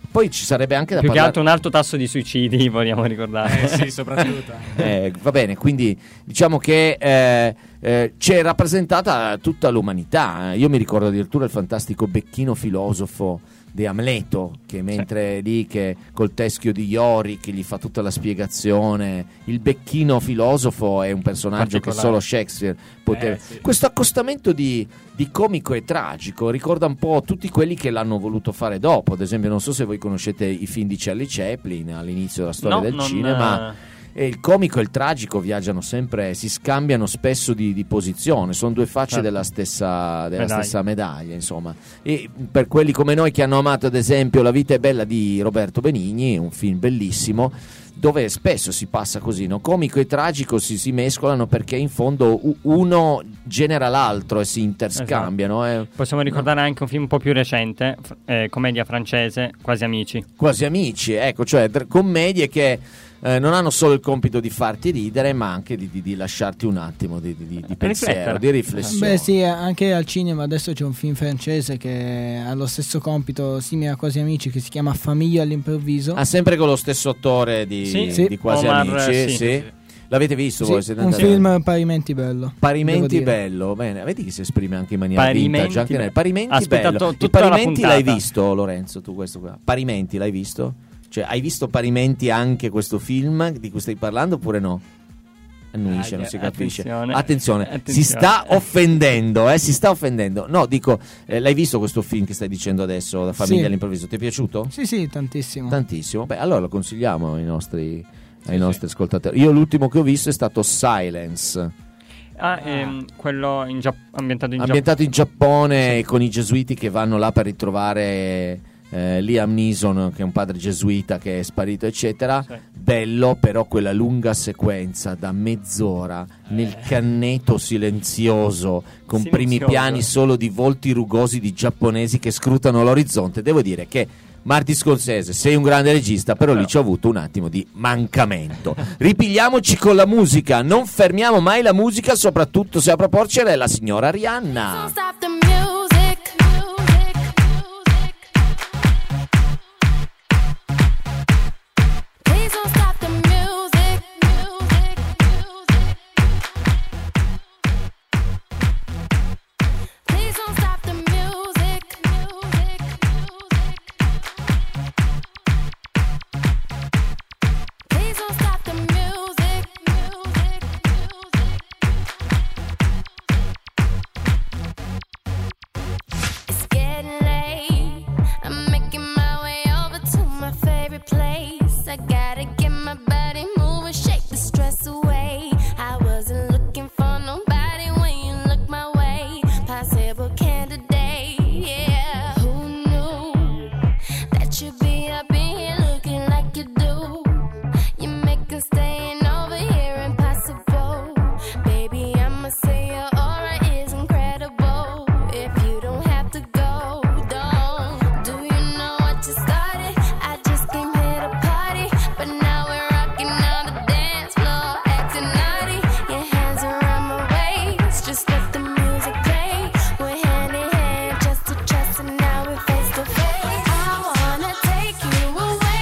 Poi ci sarebbe anche da più parlare... che altro un alto tasso di suicidi, vogliamo ricordare. Sì, soprattutto. Va bene, quindi diciamo che c'è rappresentata tutta l'umanità. Io mi ricordo addirittura il fantastico becchino filosofo di Amleto, che mentre lì che col teschio di Iori che gli fa tutta la spiegazione, il becchino filosofo è un personaggio che solo Shakespeare poteva. Sì. Questo accostamento di comico e tragico ricorda un po' tutti quelli che l'hanno voluto fare dopo. Ad esempio, non so se voi conoscete i film di Charlie Chaplin all'inizio della storia del cinema. E il comico e il tragico viaggiano sempre, si scambiano spesso di posizione, sono due facce della stessa medaglia, insomma. E per quelli come noi che hanno amato ad esempio La vita è bella di Roberto Benigni, un film bellissimo dove spesso si passa così, no? Comico e tragico si mescolano perché in fondo uno genera l'altro e si interscambiano. Esatto. Possiamo ricordare anche un film un po' più recente, commedia francese, Quasi amici. Quasi amici, ecco, cioè commedie che non hanno solo il compito di farti ridere, ma anche di lasciarti un attimo di pensiero, di riflessione. Beh sì, anche al cinema adesso c'è un film francese che ha lo stesso compito simile a Quasi amici, che si chiama Famiglia all'improvviso. Sempre con lo stesso attore di Quasi Omar, amici, sì. L'avete visto voi? Siete un film parimenti bello. Parimenti bello, bene. Vedi che si esprime anche in maniera vintage, anche nel Parimenti bello. I Parimenti l'hai visto, Lorenzo, tu questo qua? Parimenti l'hai visto? Cioè, hai visto Parimenti anche questo film di cui stai parlando oppure no? Annuisce, non si capisce. Attenzione. Si sta offendendo, si sta offendendo. No, dico, l'hai visto questo film che stai dicendo adesso, La famiglia all'improvviso? Ti è piaciuto? Sì, tantissimo. Tantissimo. Beh, allora lo consigliamo ai nostri ascoltatori. Io l'ultimo che ho visto è stato Silence. Quello ambientato in Giappone, con i gesuiti che vanno là per ritrovare Liam Neeson, che è un padre gesuita che è sparito, eccetera. Bello, però quella lunga sequenza da mezz'ora nel canneto silenzioso con primi piani solo di volti rugosi di giapponesi che scrutano l'orizzonte. Devo dire che Martin Scorsese, sei un grande regista, però lì ci ho avuto un attimo di mancamento. Ripigliamoci con la musica, non fermiamo mai la musica, soprattutto se a proporcere è la signora Rihanna. Away.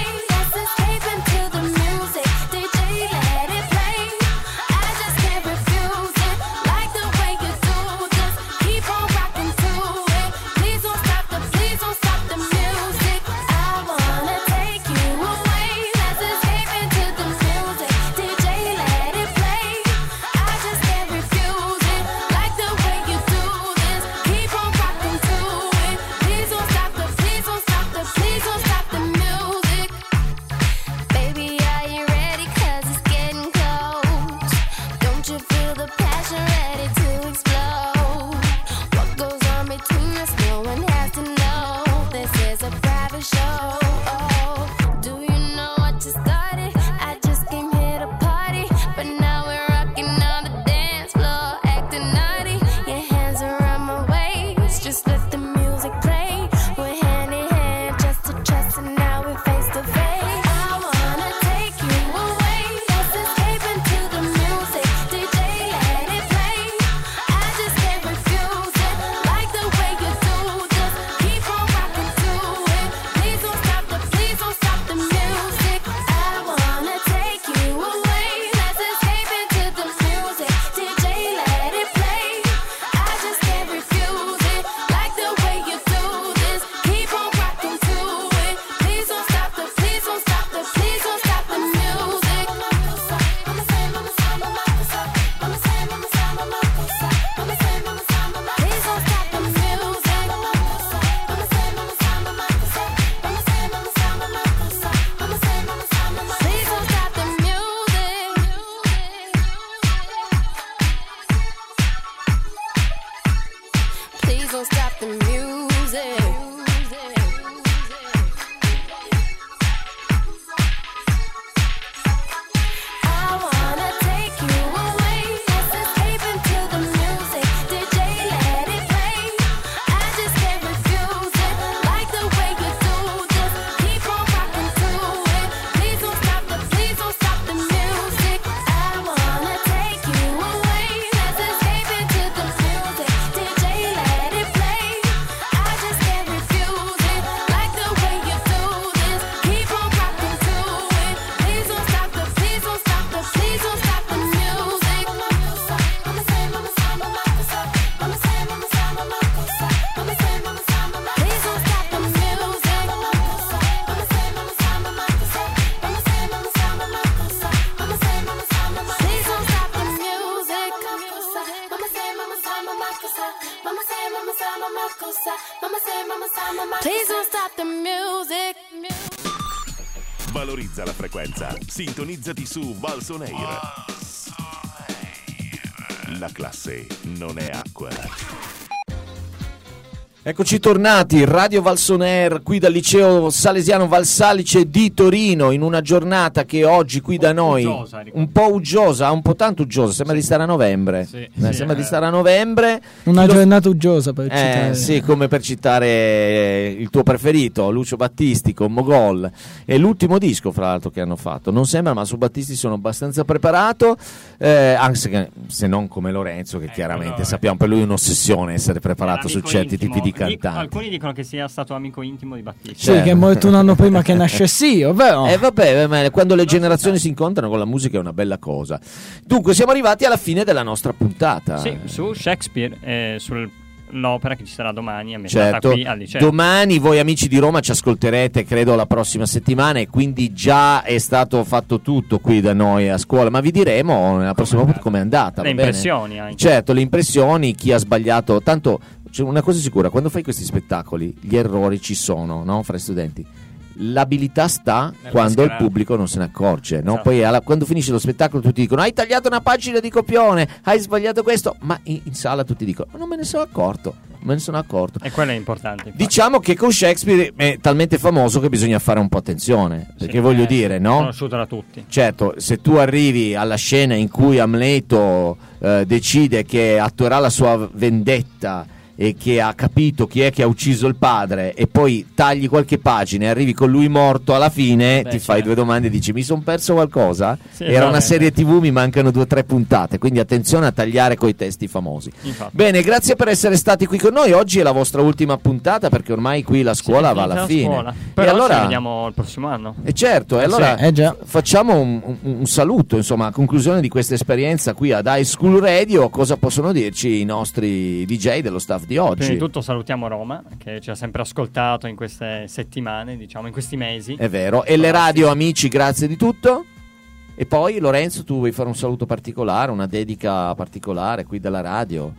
Valorizza la frequenza. Sintonizzati su Valson Air. La classe non è acqua. Eccoci tornati, Radio Valson Air qui dal liceo salesiano Valsalice di Torino, in una giornata che oggi qui da noi un po' uggiosa, un po' tanto uggiosa, sembra di stare a novembre. Sembra di stare a novembre. Una giornata uggiosa per citare. Sì, come per citare il tuo preferito, Lucio Battisti con Mogol. È l'ultimo disco fra l'altro che hanno fatto. Non sembra, ma su Battisti sono abbastanza preparato, anche se non come Lorenzo, che chiaramente sappiamo per lui è un'ossessione essere preparato su certi tipi di cantanti. Alcuni dicono che sia stato amico intimo di Battisti. Sì, che è morto un anno prima che nascessi io, vero? Vabbè, quando le generazioni si incontrano con la musica è una bella cosa. Dunque siamo arrivati alla fine della nostra puntata. Sì, su Shakespeare, sull'opera che ci sarà domani ambientata certo, qui al liceo. Domani voi amici di Roma ci ascolterete credo la prossima settimana, e quindi già è stato fatto tutto qui da noi a scuola, ma vi diremo nella prossima volta com'è andata. Le impressioni anche. Certo, le impressioni, chi ha sbagliato, tanto c'è una cosa sicura, quando fai questi spettacoli gli errori ci sono, no? Fra gli studenti l'abilità sta quando il pubblico non se ne accorge, no? Poi quando finisce lo spettacolo tutti dicono hai tagliato una pagina di copione, hai sbagliato questo, ma in sala tutti dicono non me ne sono accorto. E quello è importante, infatti. Diciamo che con Shakespeare è talmente famoso che bisogna fare un po' attenzione, perché voglio dire, no? Conosciuto da tutti. Certo, se tu arrivi alla scena in cui Amleto decide che attuerà la sua vendetta e che ha capito chi è che ha ucciso il padre, e poi tagli qualche pagina e arrivi con lui morto alla fine, ti fai due domande e dici mi sono perso qualcosa? Sì, era una serie TV, mi mancano 2 o 3 puntate, quindi attenzione a tagliare coi testi famosi. Infatti. Bene, grazie per essere stati qui con noi. Oggi è la vostra ultima puntata, perché ormai qui la scuola va alla fine. Però e allora ci vediamo il prossimo anno. E certo, e allora facciamo un saluto, insomma, a conclusione di questa esperienza qui ad High School Radio. Cosa possono dirci i nostri DJ dello staff di oggi? Prima di tutto salutiamo Roma, che ci ha sempre ascoltato in queste settimane, diciamo in questi mesi. È vero. E le radio amici, grazie di tutto. E poi Lorenzo, tu vuoi fare un saluto particolare, una dedica particolare qui dalla radio?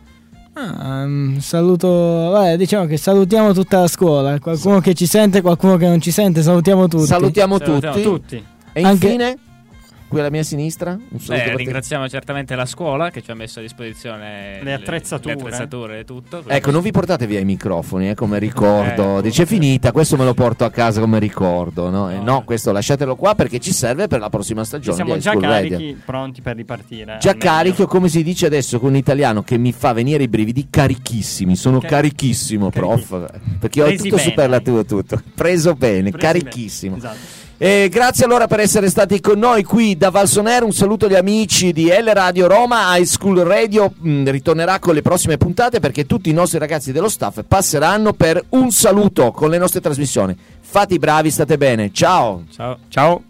Saluto, diciamo che salutiamo tutta la scuola, qualcuno che ci sente, qualcuno che non ci sente, salutiamo tutti. Salutiamo tutti. E infine, qui alla mia sinistra, un saluto ringraziamo certamente la scuola che ci ha messo a disposizione le attrezzature e tutto. Ecco, non vi portate via i microfoni come ricordo. Dice finita, questo me lo porto a casa come ricordo, no? No, questo lasciatelo qua perché ci serve per la prossima stagione. Siamo di già School carichi, Radio. pronti per ripartire. Già carichi, o come si dice adesso con l'italiano che mi fa venire i brividi, carichissimi. Sono carichissimo, prof. Perché ho tutto superlativo, tutto preso bene, carichissimo. Esatto. Grazie allora per essere stati con noi qui da Valson Air. Un saluto agli amici di L Radio Roma. High School Radio ritornerà con le prossime puntate, perché tutti i nostri ragazzi dello staff passeranno per un saluto con le nostre trasmissioni. Fate i bravi, state bene. Ciao. Ciao.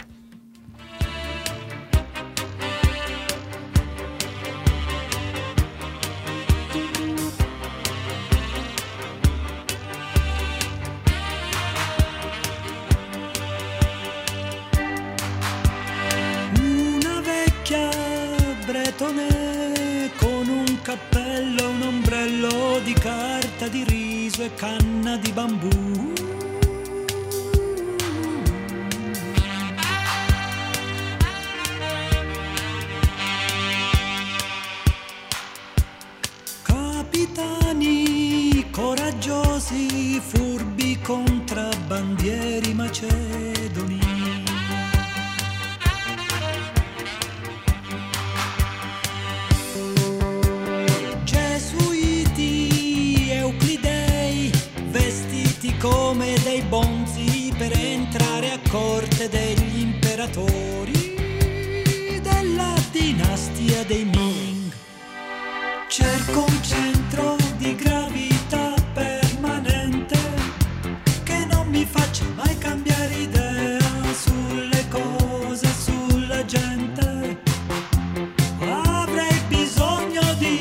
Con un cappello e un ombrello di carta di riso e canna di bambù. Capitani coraggiosi, furbi contrabbandieri macedoni. Come dei bonzi per entrare a corte degli imperatori della dinastia dei Ming. Cerco un centro di gravità permanente che non mi faccia mai cambiare idea sulle cose, sulla gente. Avrei bisogno di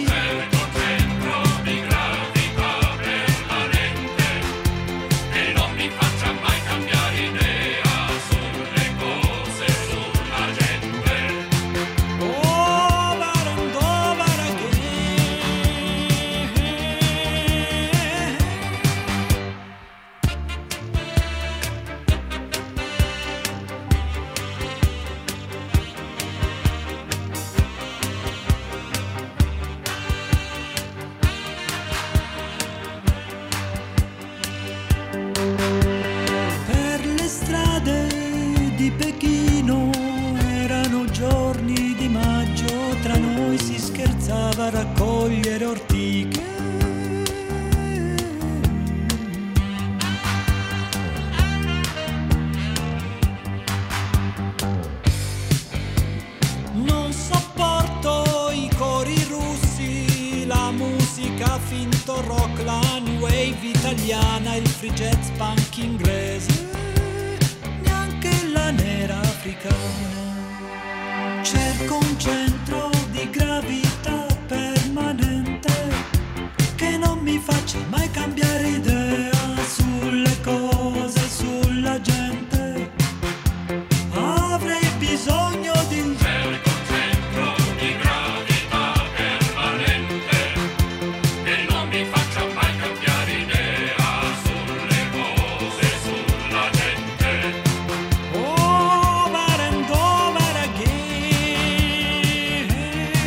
la finto rock, la new wave italiana, il free jazz punk inglese, neanche la nera africana. Cerco un centro di gravità permanente che non mi faccia mai cambiare idea sulle cose, sulla gente. Avrei bisogno di un centro di gravità permanente che non mi faccia mai cambiare idea sulle cose, sulla gente. Over and over again.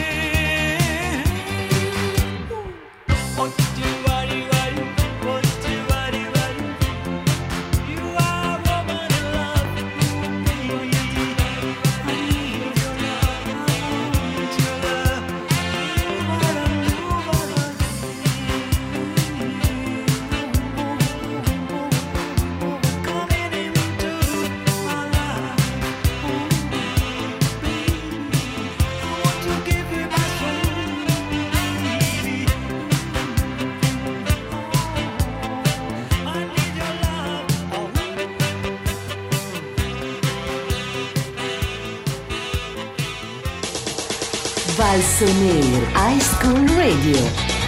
What do you worry, worry? What do you worry, worry? You are a woman in love with me. I need your love, I need your love. You are a new woman. Coming into my life. I want to give you my soul. I need your love. Valsonair High School Radio.